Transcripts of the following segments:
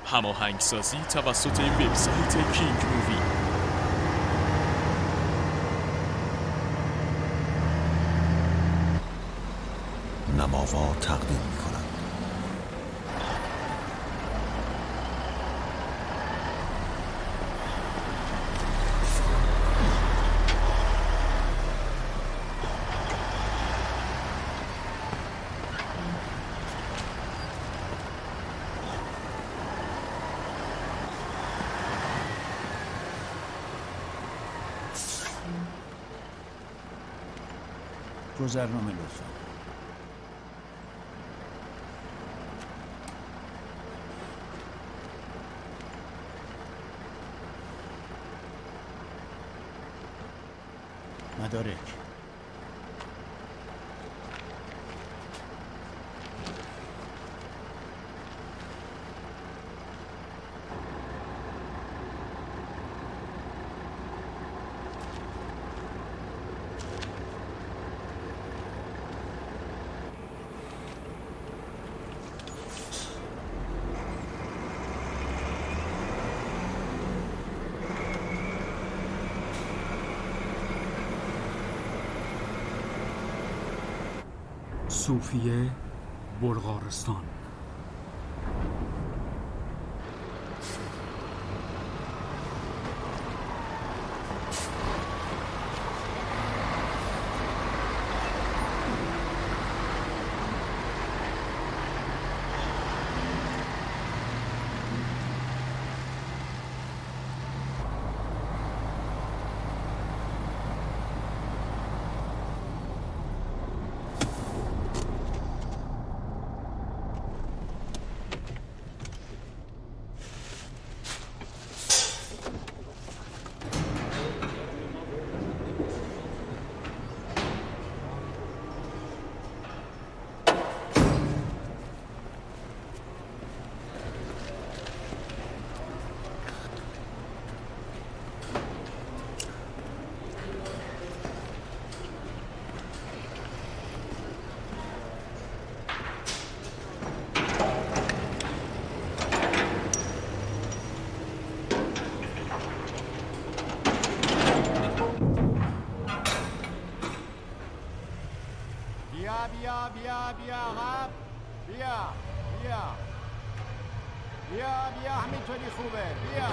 هماهنگسازی توسط وبسایت کینگ مووی. نماوا تقدیم می‌کنند. گذرنامه لطفا. مدارک. صوفیه بلغارستان. بیا عقب. بیا همینطوری خوبه. بیا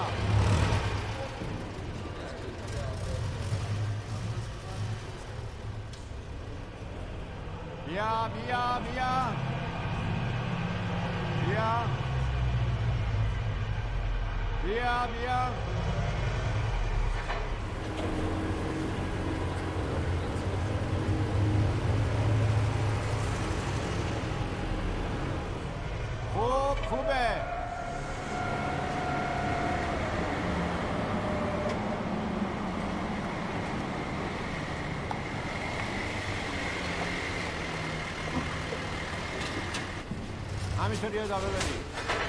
خوبه. همینطوری ادامه بدید.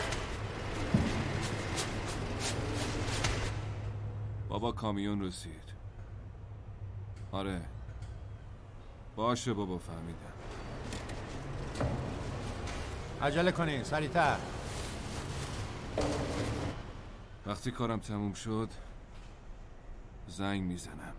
بابا کامیون رسید. آره باشه بابا فهمیدم. عجله کنین سریعتر. وقتی کارم تموم شد زنگ میزنم.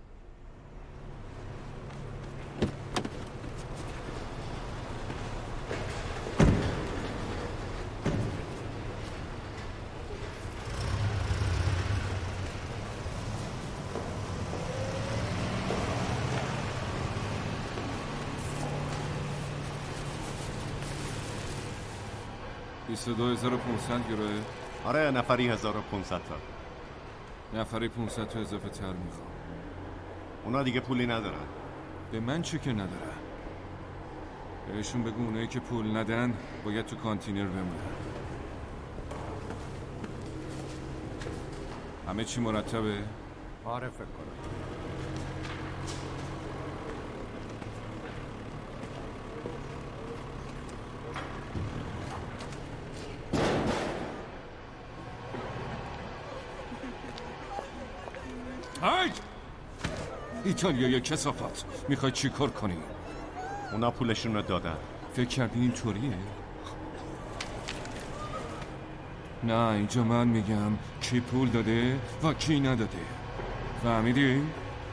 $22,500 گروه. آره نفری 1500 تا. نفری 500 تا اضافه تر میخوام. اونا دیگه پولی ندارن. به من چه که ندارن؟ بهشون بگو اونایی که پول ندن باید تو کانتینر بمونن. همه چی مرتبه؟ آره فکر کنم. های! ایتالیایی کثافت. میخوای چی کار کنی؟ اونا پولشون رو دادن. فکر کردی اینطوریه؟ نه اینجا من میگم کی پول داده و کی نداده. فهمیدی؟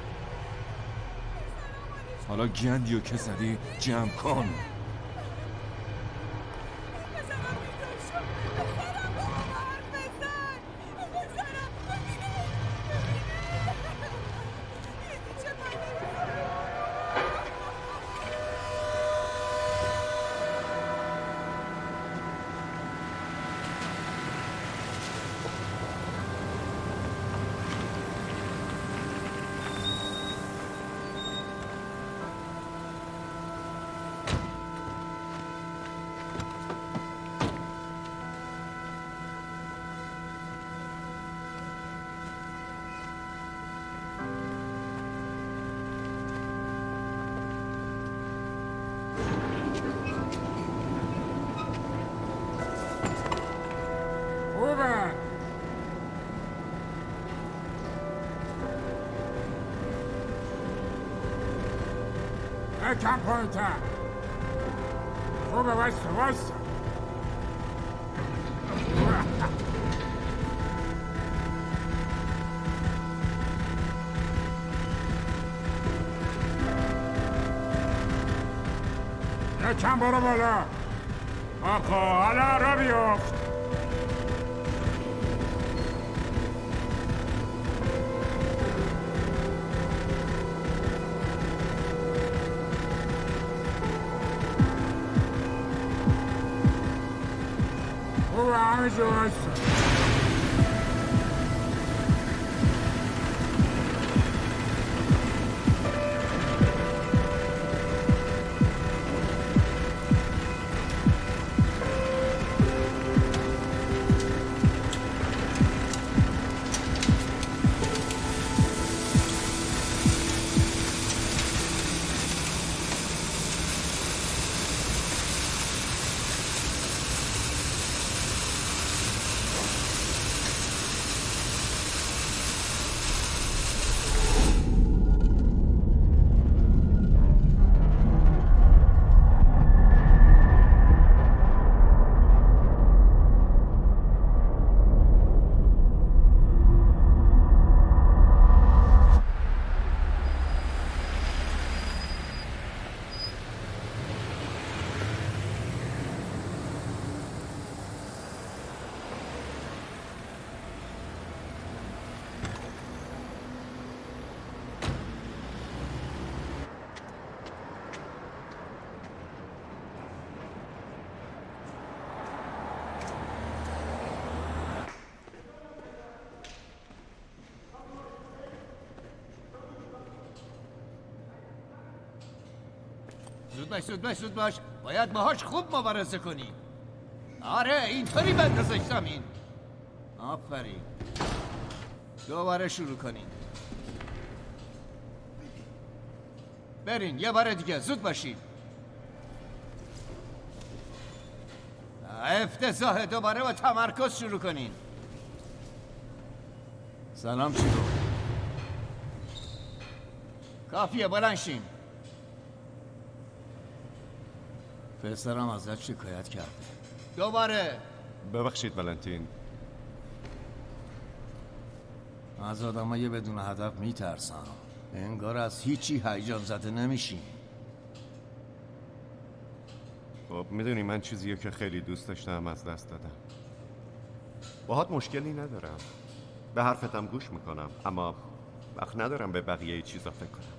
حالا گندیو که زدی جمع کن. یکم پایین‌تر. خوبه وایستا. یکم برو بالا. آقا حالا را بیفت. همینجا وایستا. زود باش. باید باهاش خوب مبارزه کنی. آره اینطوری بندازش زمین. آفرین. دوباره شروع کنین. برین یه بار دیگه. زود باشین. افتضاح. دوباره با تمرکز شروع کنین. سلام چی رو؟ کافیه بلند شین. پسرم ازت شکایت کرده. دوباره. ببخشید ولنتین. از آدمای بدون هدف میترسم. انگار از هیچی هیجان زده نمیشین. خب میدونی من چیزیه که خیلی دوست داشتم از دست دادم. باهات مشکلی ندارم. به حرفتم گوش میکنم. اما وقت ندارم به بقیه چیزا فکر کنم.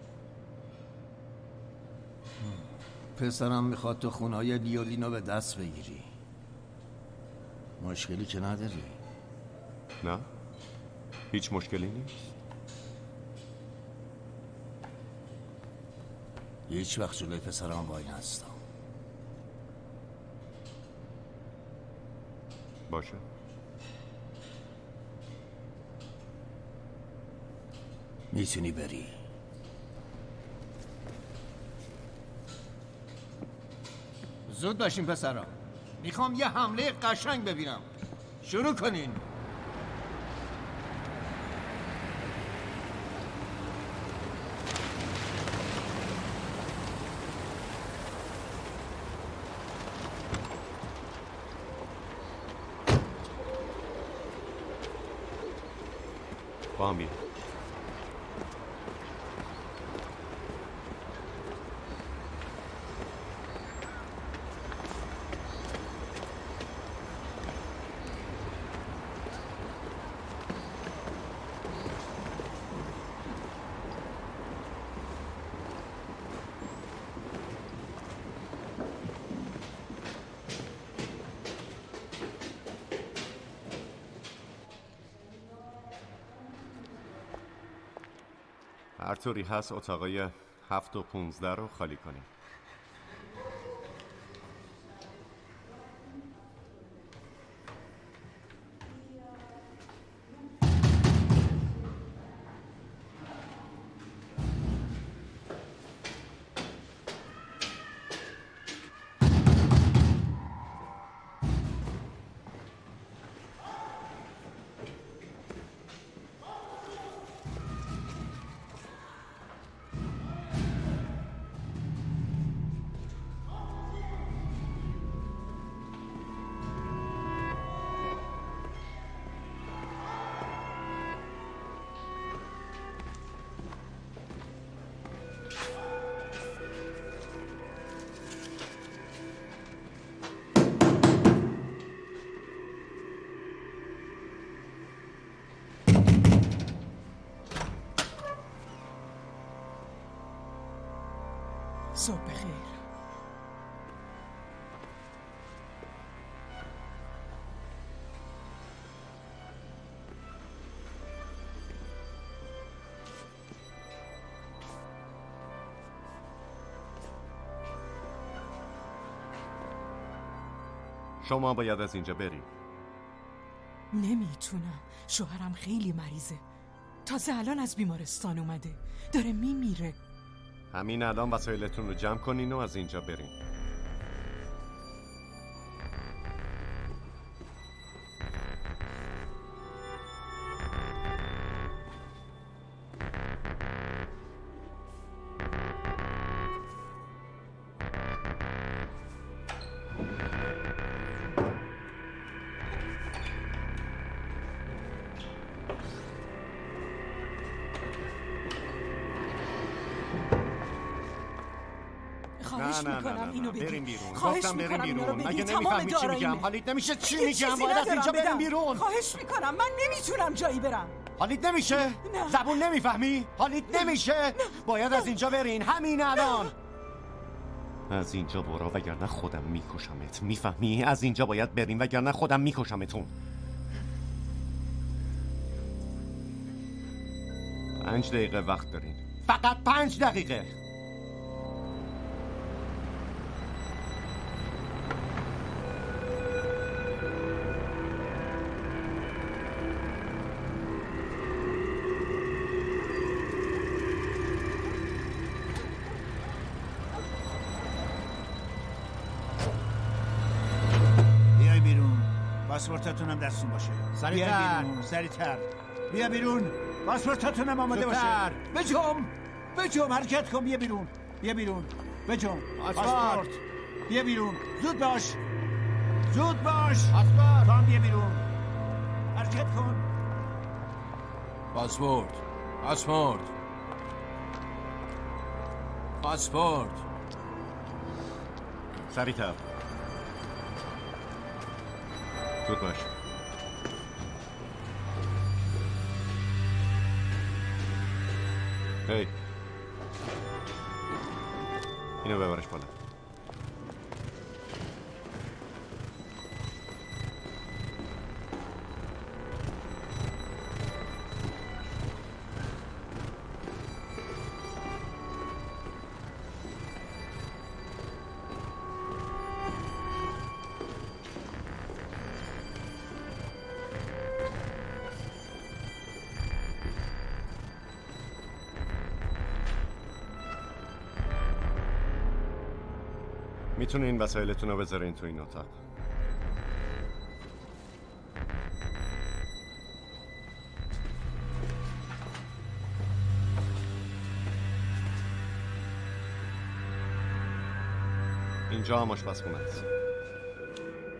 پسرم میخواد تو خونه‌های لیولینو به دست بگیری. مشکلی که نداری؟ نه هیچ مشکلی نیست. هیچ وقت جلوی پسرم وای نستم. باشه. میتونی بری. زود باشین پسرم. میخوام یه حمله قشنگ ببینم. شروع کنین. با هم بیا. هر طوری هست اتاقای 7 و 15 رو خالی کنیم. صبح بخیر. شما باید از اینجا بریم. نمیتونم. شوهرم خیلی مریضه. تازه الان از بیمارستان اومده. داره میمیره. همین الان وسایلتون رو جمع کنین و از اینجا بریم. نه بریم بیرون. گفتم بریم بیرون. مگه نمیفهمی چی میگم؟ حالیت نمیشه چی میگم؟ باید از اینجا بریم بیرون. خواهش میکنم، من نمیتونم جایی برم. حالیت نمیشه؟ زبون نمیفهمی؟ حالیت نمیشه؟ باید از اینجا برین همین الان. از اینجا برو وگرنه خودم میکشمت. میفهمی؟ از اینجا باید بریم وگرنه خودم میکشمتون. 5 دقیقه وقت دارین. فقط 5 دقیقه. پاسپورتتون هم دستون باشه. سریعتر. بیا بیرون. پاسپورتتون هم آماده باشه. بجم حرکت کن. بیا بیرون. بجم. پاسپورت. بیا بیرون. زود باش. پاسپورت. تو بیا بیرون. حرکت کن. پاسپورت. سریعتر. زود باش. هی اینو ببرش بالا. میتونین وسایلتون رو بذارین تو این اتاق. اینجا هم آشپزخونه است.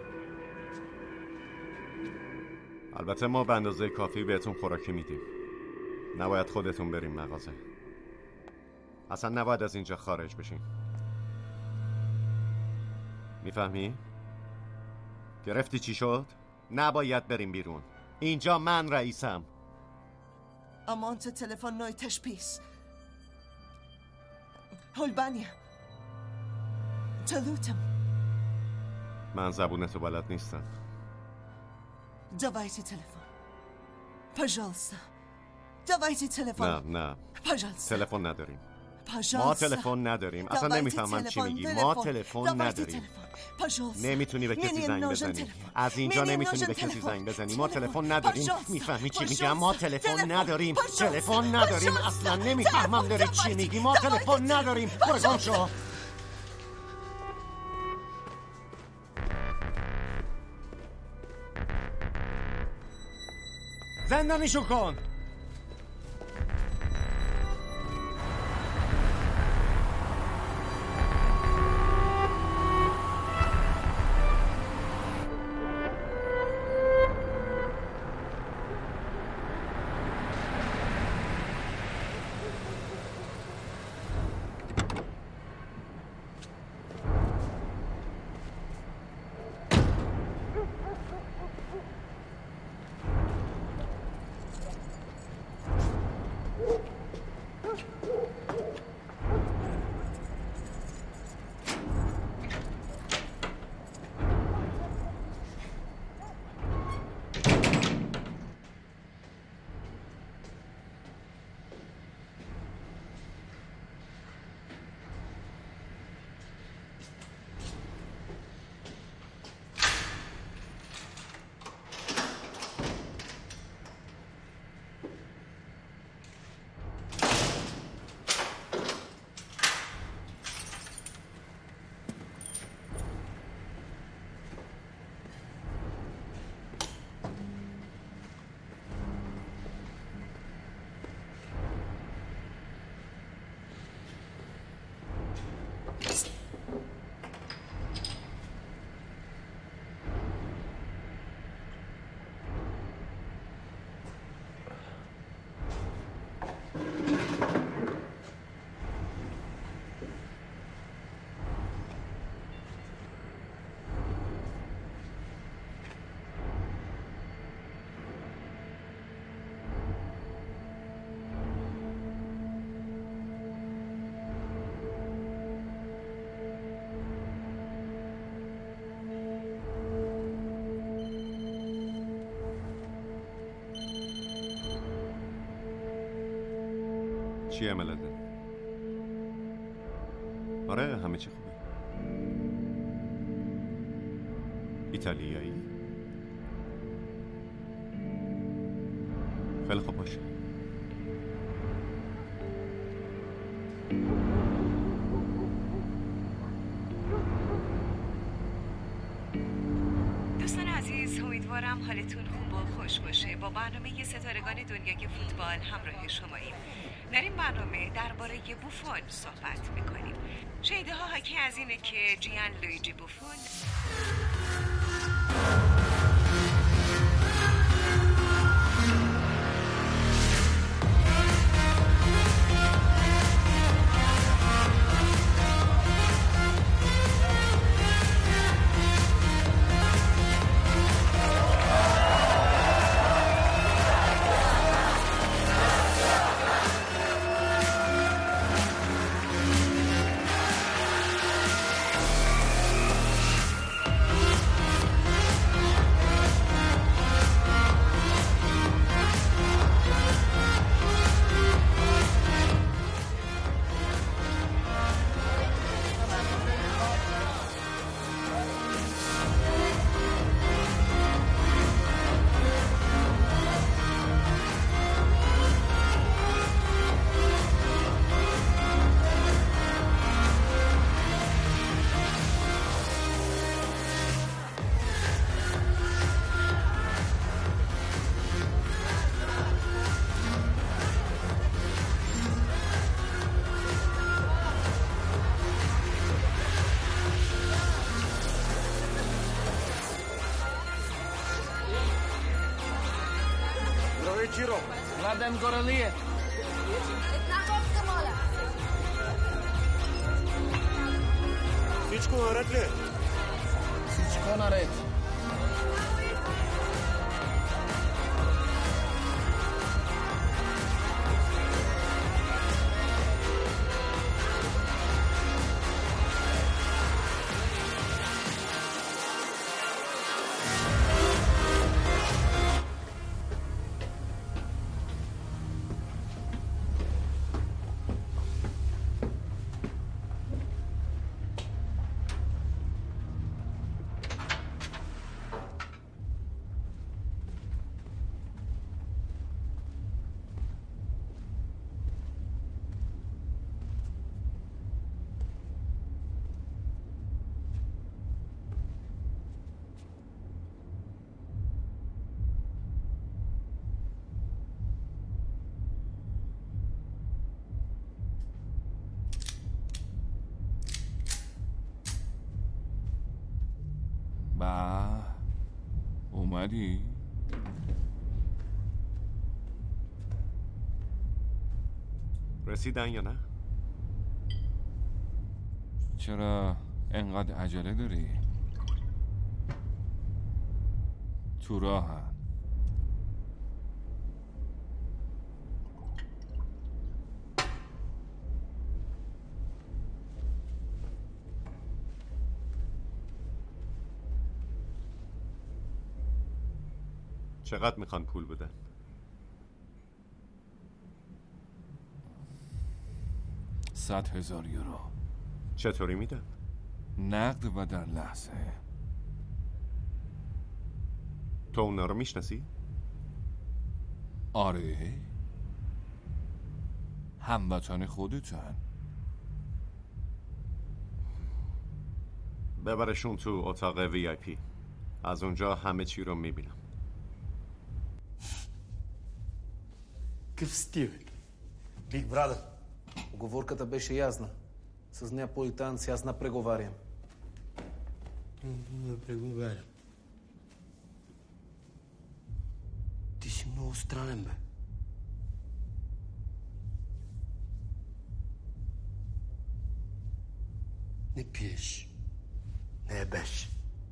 البته ما به اندازه کافی بهتون خوراکی میدیم. نباید خودتون بریم مغازه. اصلا نباید از اینجا خارج بشین. میفهمی؟ گرفتی چی شد؟ نباید بریم بیرون. اینجا من رئیسم. اما انت تلفن نوی تشبیس هلبانیا تلوتم. من زبونتو بلد نیستم. Давайте телефон. Пожалуйста. Давайте телефон. نه Пожалуйста. تلفن نداریم. Пожалуйста. ما تلفن نداریم. اصلا نمیفهمم چی میگی. ما تلفن نداریم. نمیتونی به کسی زنگ بزنی. از اینجا نمیتونی به کسی زنگ بزنی. ما تلفن نداریم. میفهمی چی میگم؟ ما تلفن نداریم. تلفن نداریم. اصلا نمیفهمم داری چی میگی. ما تلفن نداریم. برو گم شو. زندانیشو کن. چیه ملده؟ آره همه چی خوبه. ایتالیایی؟ خیلی خوب باشه. دوستان عزیز، امیدوارم حالتون خوب و خوش باشه. با برنامه ستارگان دنیای فوتبال همراه شماییم. در این برنامه درباره بوفون صحبت میکنیم. شنیده ها حاکی از اینه که جیان لویجی بوفون вечерок. Ладен горелие. Всичко наред ли? Всичко наред. اومدی؟ رسیدن یا نه؟ چرا انقدر عجله داری؟ تو راهن. چقدر میخوان پول بدن؟ 100,000 یورو. چطوری میدن؟ نقد و در لحظه. تو اونا رو میشناسی؟ آره، هموطن خودتن. ببرشون تو اتاق VIP. از اونجا همه چی رو میبینم. Какъв сте, бе? Big Brother. Оговорката беше ясна. С неаполитанци аз напреговарям. Не преговарям. Ти си много странен, бе. Не пиеш. Не ебеш.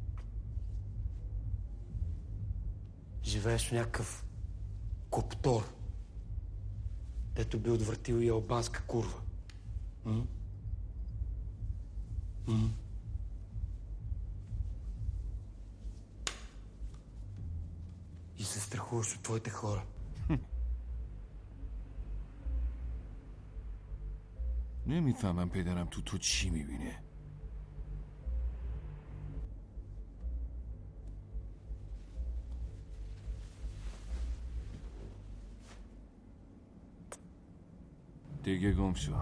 Живееш в някакъв коптор, дето би отвратил и албанска курва. И се страхуваш от твоите хора. نمیفهمم پدرم تو چی میبینه. دیگه گم شو.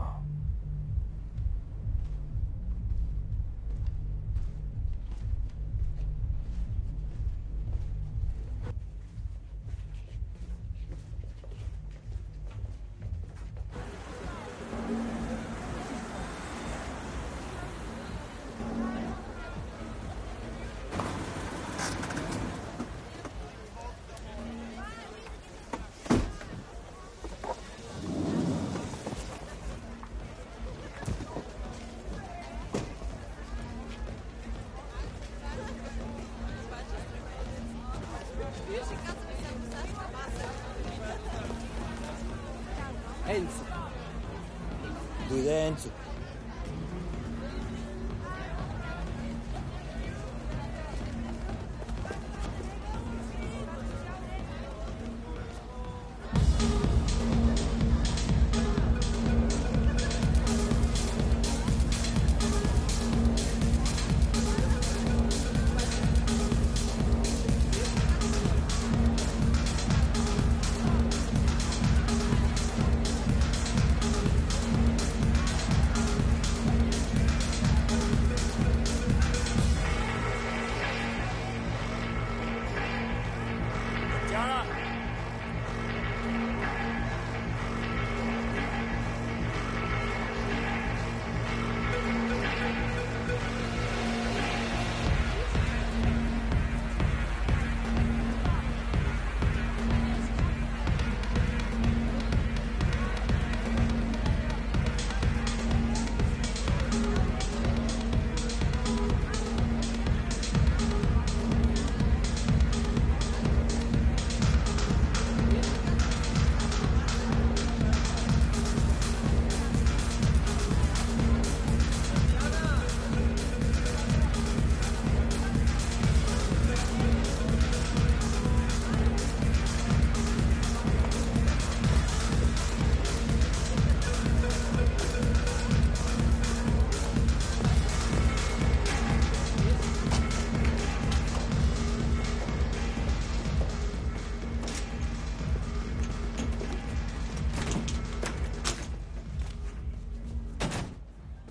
Enzo. Dove Enzo?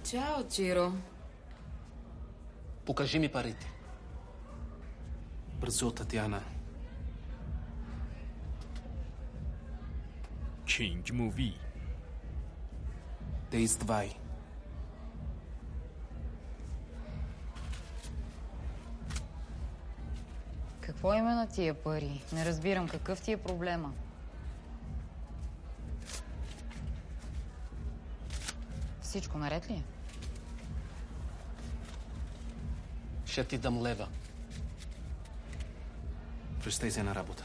Ciao, Ciro. Покажи ми парите. Бързо, Татьяна. King Movie. Действай. Какво има на тия пари? Не разбирам, какъв ти е проблема? Всичко наред ли е? Ще ти дам лева. Връщай се на работа.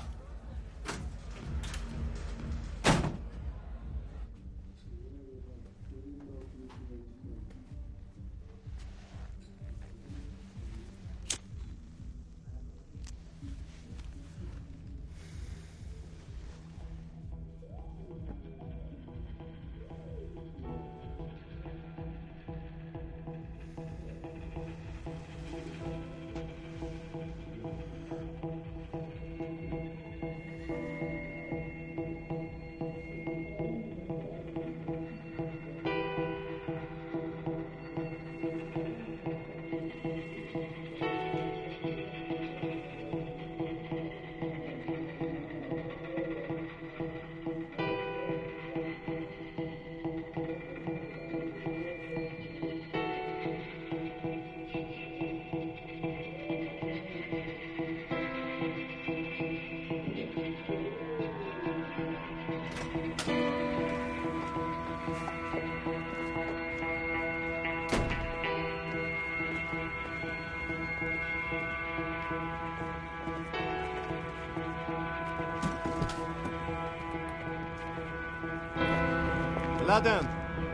لادن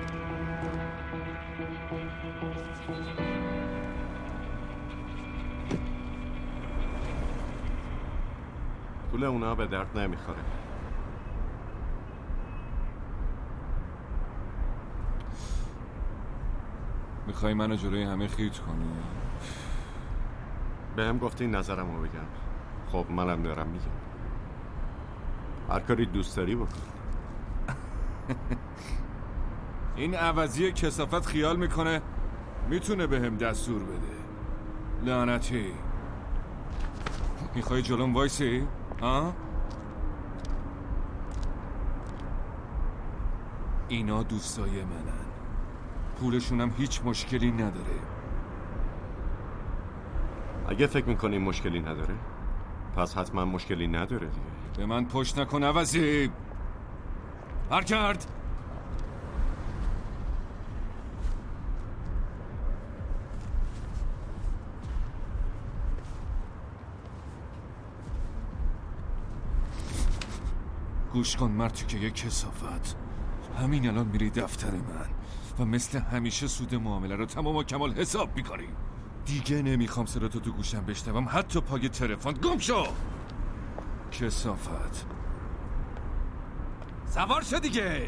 پول اونا به درد نمیخوره. میخوای منو جلوی همه خیط کنی؟ به هم گفتی نظرمو بگم. خب منم دارم میگم. هر کاری دوست داری بکن. این عوضی کثافت خیال میکنه میتونه به هم دستور بده. لعنتی. میخوای جلوم وایسی؟ ها؟ اینا دوستای منن. پولشونم هیچ مشکلی نداره. اگه فکر میکنی مشکلی نداره پس حتما مشکلی نداره دیگه. به من پشت نکن عوضی. حرکت. گوش کن مرتی که یک کثافت. همین الان میری دفتر من و مثل همیشه سود معامله رو تمام و کمال حساب میکنی. دیگه نمیخوام صداتو تو گوشم بشنوم، حتی پای تلفن. گم شو کثافت. سوار شو دیگه.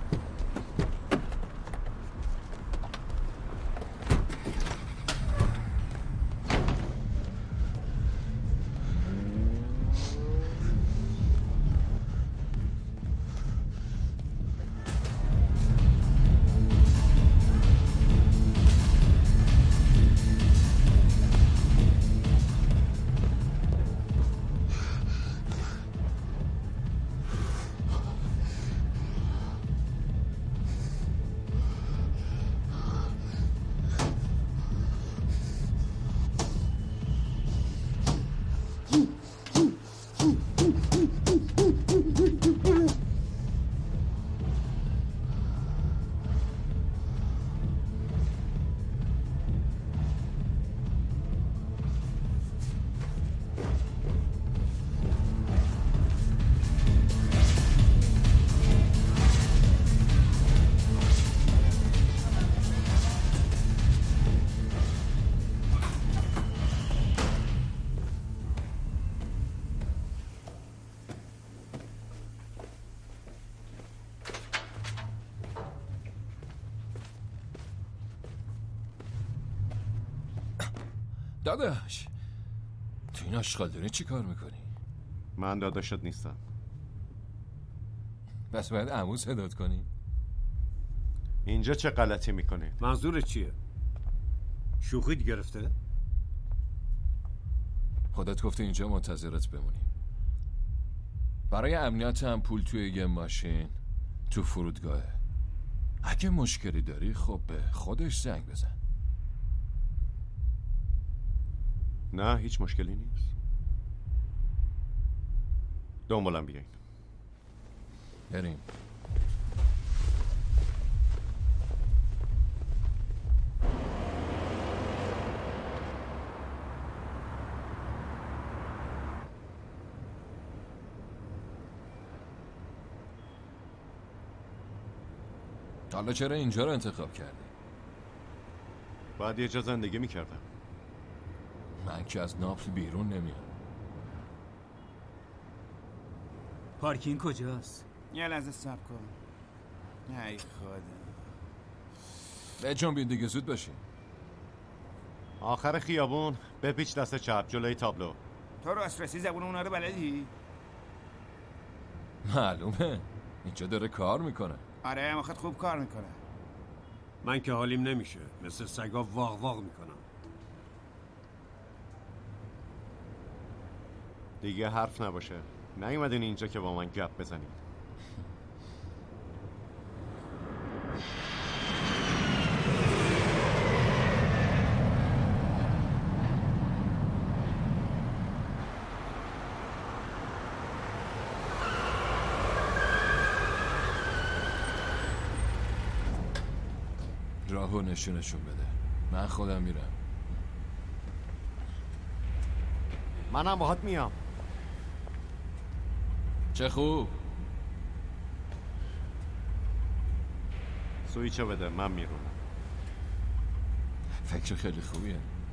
داداش تو این آشغالدونی چی کار میکنی؟ من داداشت نیستم. بس باید عمو صدات کنی؟ اینجا چه غلطی میکنید؟ منظورت چیه؟ شوخیت گرفته؟ خودت گفتی اینجا منتظرت بمونیم. برای امنیت هم پول توی یه ماشین تو فرودگاهه. اگه مشکلی داری خب به خودش زنگ بزن. نه هیچ مشکلی نیست. دنبالم بیاین. بریم. حالا چرا اینجا رو انتخاب کردی؟ باید یه جا زندگی میکردم. من که از ناپل بیرون نمیام. پارکینگ کجاست؟ یه لحظه صبر کن. ای خدا. به جنبین دیگه، زود باشی. آخر خیابون بپیچ دست چپ جلوی تابلو. تو راسترسی زبون اونا رو بلدی؟ معلومه، اینجا داره کار میکنه. آره مخت خوب کار میکنه. من که حالیم نمیشه، مثل سگا واق واق میکنم. دیگه حرف نباشه. نیومدین اینجا که با من گپ بزنید. راهو نشونشون بده. من خودم میرم. منم باهات میام. چه خوب. سویچو بده من میرونم. فکر خیلی خوبیه.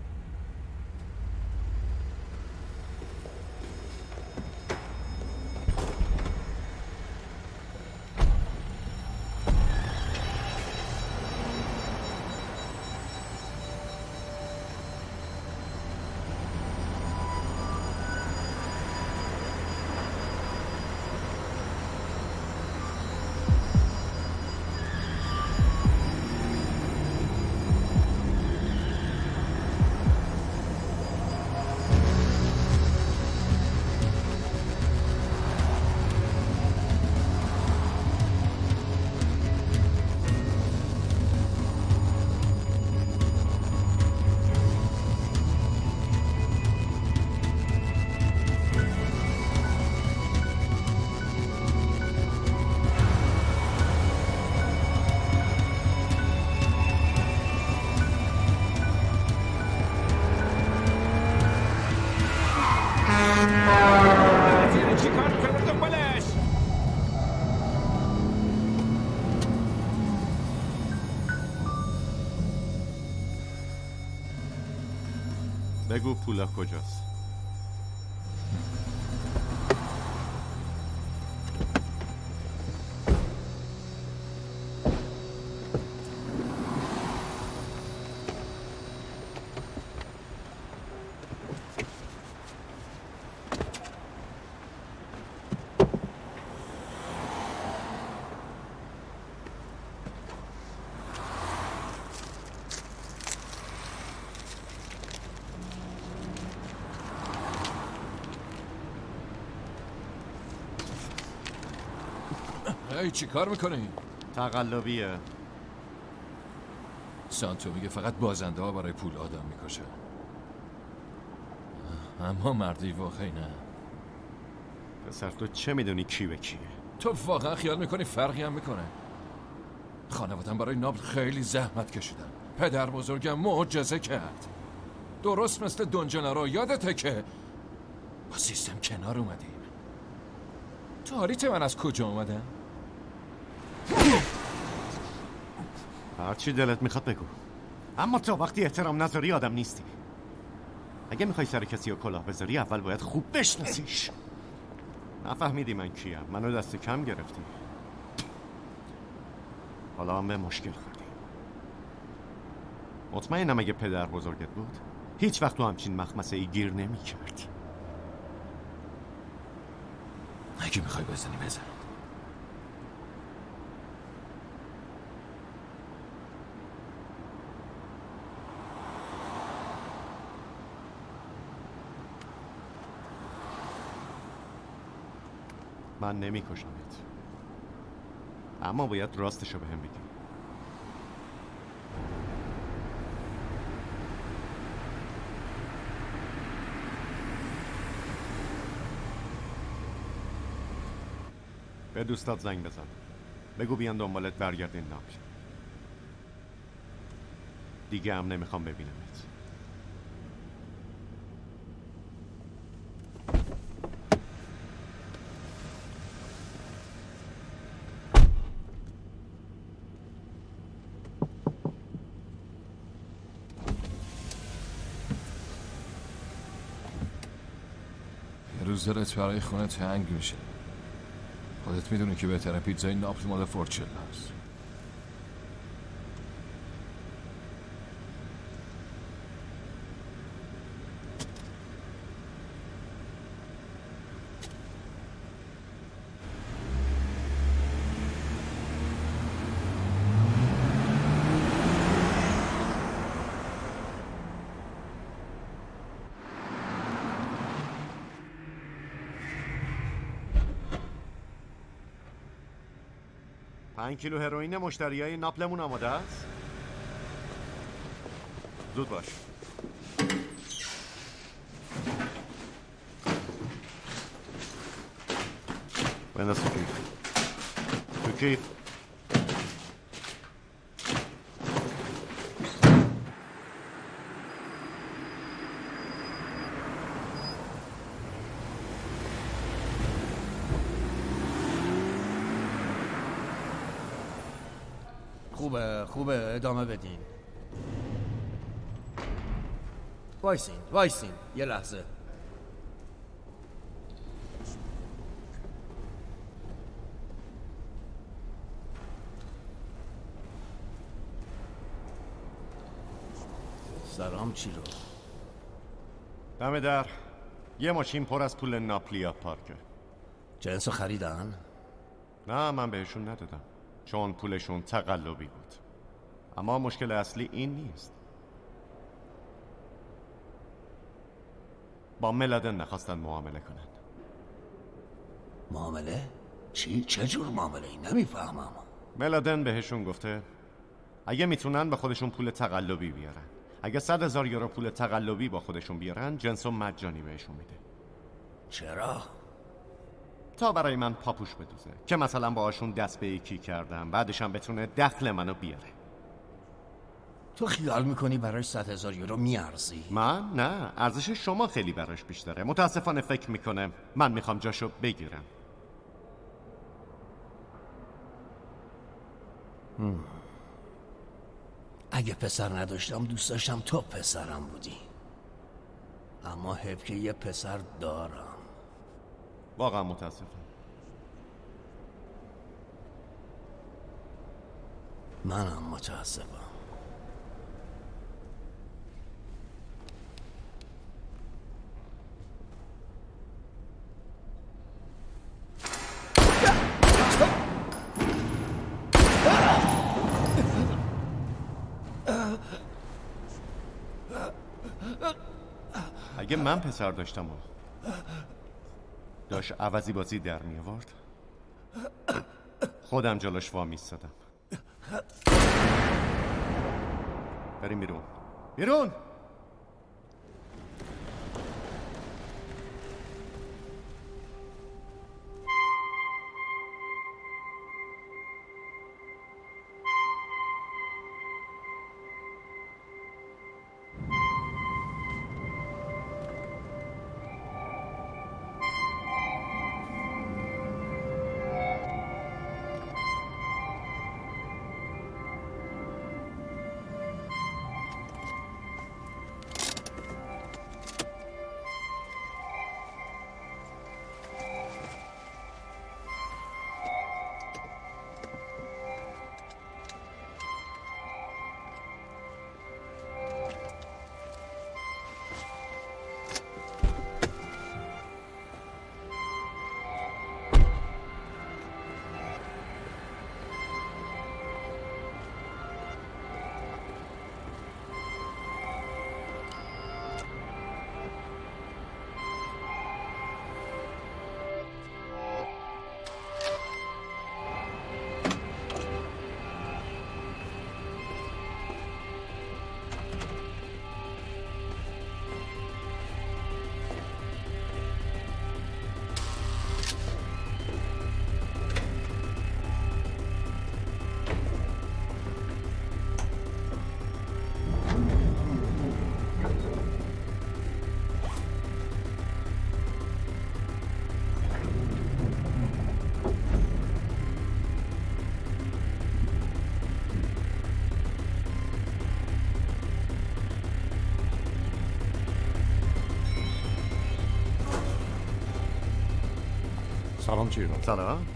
بگو پولا کجاست؟ ای چی کار میکنی؟ تقلبیه. سانتو میگه فقط بازنده ها برای پول آدم میکشه. اما مردی واقعی نه. پسر تو چه میدونی کی به کیه؟ تو واقعا خیال میکنی فرقی هم میکنه؟ خانوادم برای نابل خیلی زحمت کشیدن. پدر بزرگم معجزه کرد. درست مثل دنجنارا. یادته که با سیستم کنار اومدیم. تاریت من از کجا اومدم؟ هرچی دلت میخواد بگو، اما تا وقتی احترام نذاری آدم نیستی. اگه میخوای سر کسی رو کلاه بذاری اول باید خوب بشناسیش. نفهمیدی من کیم؟ منو دست کم گرفتی. حالا هم به مشکل خوردی. مطمئنم اگه پدر بزرگت بود هیچ وقت تو همچین مخمسه ای گیر نمی کرد. اگه میخوای بزنی بزن. من نمیکشمت، اما باید راستشو بهم بگی. به دوستات زنگ بزن، بگو بیان دنبالت برگردین ناپل. دیگه هم نمیخوام ببینمت. یه روز دلت برای خونه تنگ میشه. خودت میدونی که بهتره پیتزای ناپل مال فورچلا هست. پنج کیلو هروئین مشتریای ناپلمون آماده است. زود باش. بنداز تو کیف. تو کیف. خوبه ادامه بدین. وایسین یه لحظه. سلام چیلو. دم در. یه ماشین پر از پول ناپلیا پارکه. جنسو خریدن؟ نه من بهشون ندادم چون پولشون تقلبی بود. اما مشکل اصلی این نیست. با ملادن نخواستن معامله کنن. معامله؟ چی؟ چه جور معامله ای؟ نمیفهمم. ملادن بهشون گفته اگه میتونن به خودشون پول تقلبی بیارن، اگه 100,000 یورو پول تقلبی با خودشون بیارن، جنسو مجانی بهشون میده. چرا؟ تا برای من پاپوش بدوزه که مثلا باهاشون دست به یکی کردم، بعدش هم بتونه دخل منو بیاره. تو خیال میکنی براش 100,000 یورو میارزی؟ من؟ نه، ارزش شما خیلی براش بیشتره. متاسفانه فکر میکنه من میخوام جاشو بگیرم. اگه پسر نداشتم دوست داشتم تو پسرم بودی، اما حیف که یه پسر دارم. واقعا متاسفم. منم متاسفم. اگه من پسر داشتم و داشت عوضی بازی در می آورد، خودم جلوش وامیستادم. بریم بیرون. سلام چیران. سلام.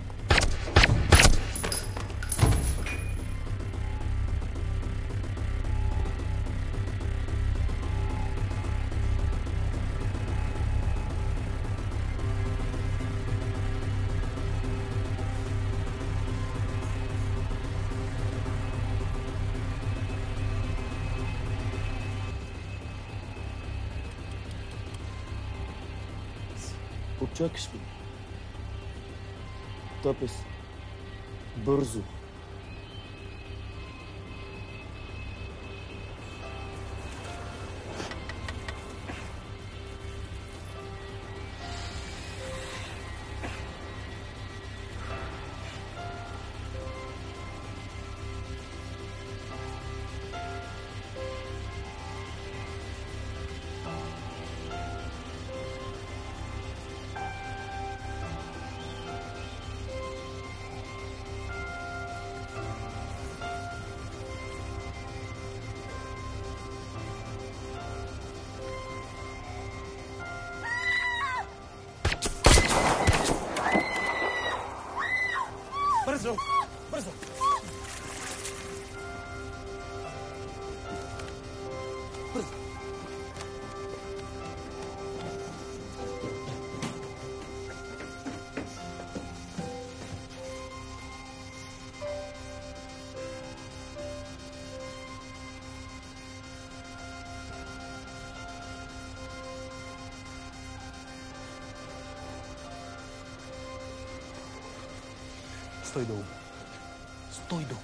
Kurczakski. Topis. Bързо. Бързо! Бързо! Бързо! Стой долу. Стой долу.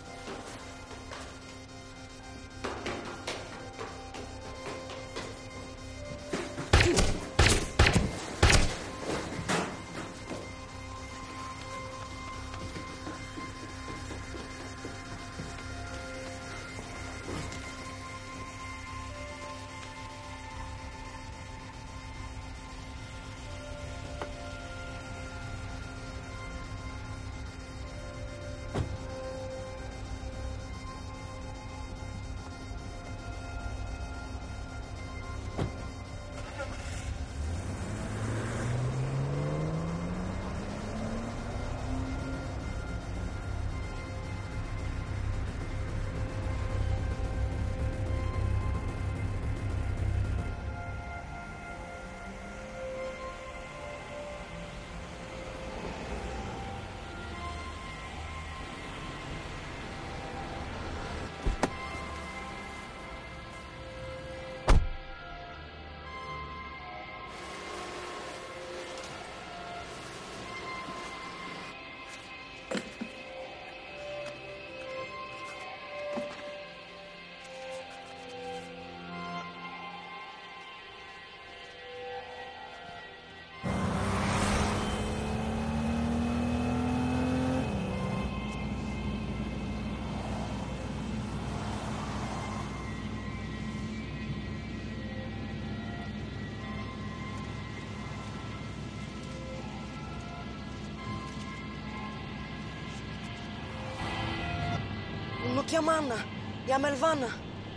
Lo chiama Anna. Chiama Elvana.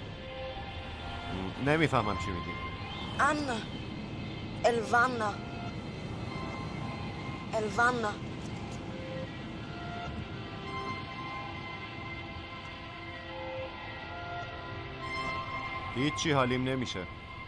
نمیفهمم چی میگی. Anna. Elvana. Elvana. هیچی حالیم نمیشه.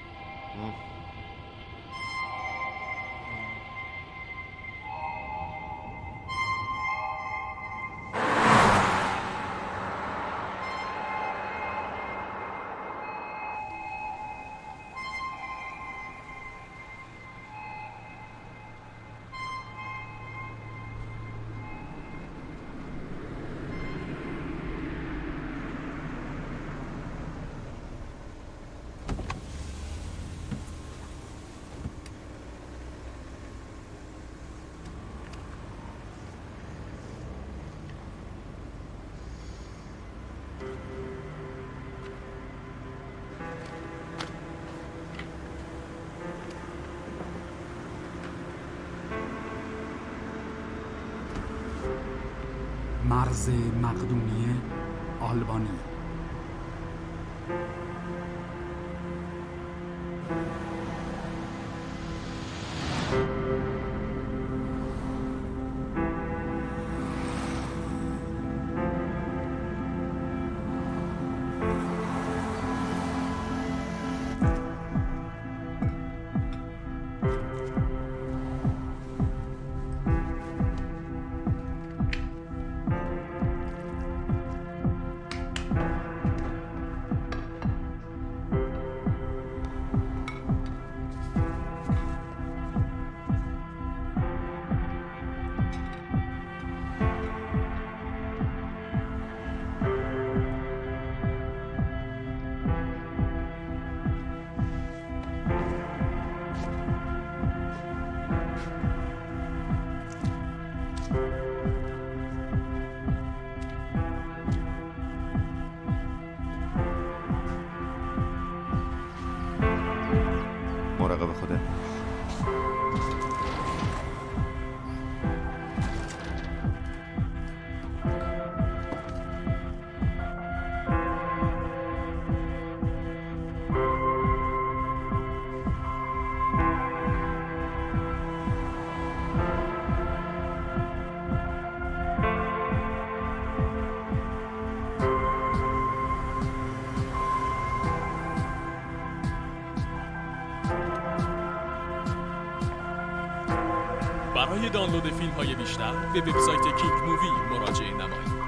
مرز مقدونیه آلبانی. برای دانلود فیلم‌های بیشتر به وبسایت کینگ مووی مراجعه نمایید.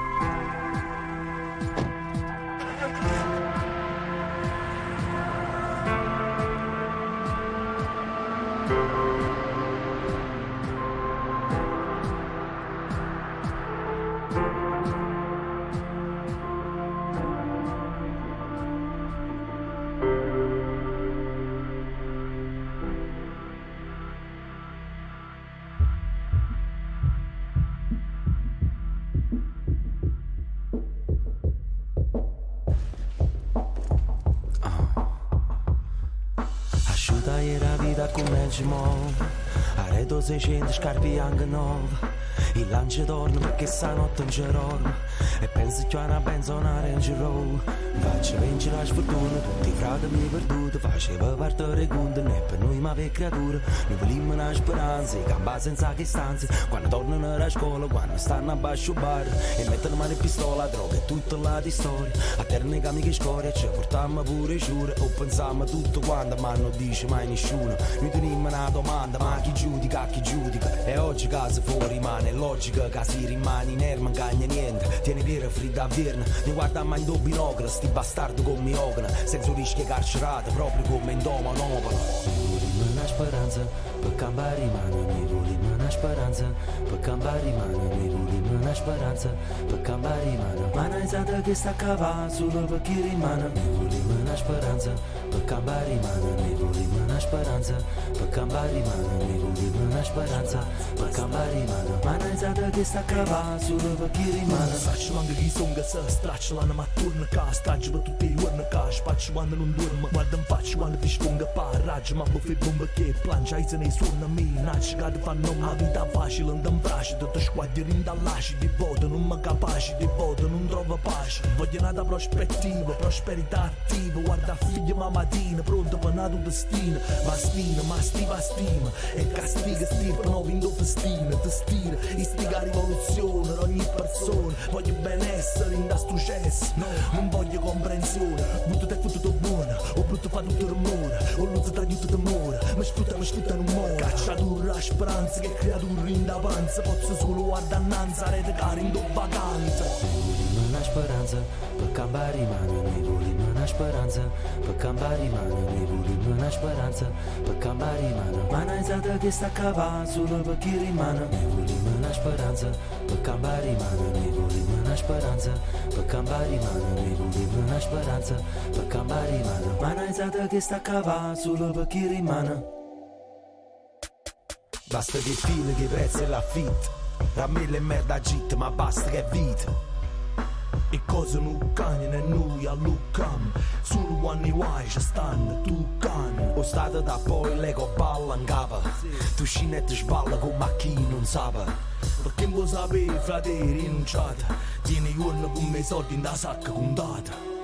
Asciutta la vita come ci muove, arredo 600 scarpe anche nuove, il lancio torna perché stanotte non c'è dorme, e penso che una benzonare in giro, faccio vincere la sfortuna, tutti i frati mi perduti, faceva partire conto, né per noi ma per creature, noi vogliamo una speranza, i campa senza che stanze, quando tornano a scuola, quando stanno a basso bar, e mettono mano in pistola, droga e tutta la di storia, a terni che amiche scoria, ci portiamo pure giure, o pensiamo tutto quanto, ma non dice mai nessuno, noi teniamo una domanda, ma chi giudica, e oggi casa fuori rimane logica, che si rimane in erma, non cagna niente, tieni via fredda a Vierna, ne guardiamo in due binocoli, sti bastardo con miocana, senza rischio carcerate, proprio come in Doma Novola. Ne vogliamo una speranza, per cambiare in mano, ne vogliamo una speranza, per cambiare in mano, ne vogliamo una speranza, per cambiare in mano, ma non è che sta cavando solo per chi rimane, ne vogliamo una speranza, per cambiare in mano, ne vogliamo una speranza, per cambiare in mano, ne vogliamo una speranza, per cambiare in mano, ma non è che sta cavando solo per chi rimane. Faccio anche chi sono che si straccia la mattina, che straccia per tutti i giorni, che spaccio quando non dormo, guarda in faccia quando ti sponga parraggio, ma poi fai bomba che plancia, e se ne suona a me, nasce che ti fanno una vita facile, non ti facile, tutti squadri in dall'asci, di voto non mi capaci, di voto non trovo pace, voglio una prospettiva, prosperità attiva, guarda figlia ma mattina, pronto per una tua destina, bastina, ma stiva stima, e castiga stirpa, no vindo festina, ti stira, istiga rivoluzione, per ogni persona, voglio benessere in da successo, no, non voglio comprensione, brutto te fottuto buono, o brutto fa tutto rumore, o l'uso ti aiuta d'amore, mi sfrutta non muore, cacciatura la speranza che creatura in da panza, posso solo guardare annanza, rete cara in do vacanza. Ne vogliamo una speranza, per cambiare in mano, ne vogliamo una speranza, per cambiare in mano, ne vogliamo una speranza, per cambiare in mano, ma non è che sta cavando solo per chi rimane, ne vogliamo una speranza, per cambiare in mano, ne vogliamo una speranza, per cambiare in mano, ne vogliamo una speranza, per cambiare in mano, ma non è che sta cavando solo per chi rimane. Basta che fine, che prezzo e l'affitto, ramelle e merda git, ma basta che è vita. E cosa non cagna e noi allucam, solo quando i guai ci stanno, tu can. O state da poi l'ego balla in capa, tu scinette sballa con macchina non sapa. Perché non lo sapevi, frate, rinunciate, tieni i giorni con me soldi in da sacca contata.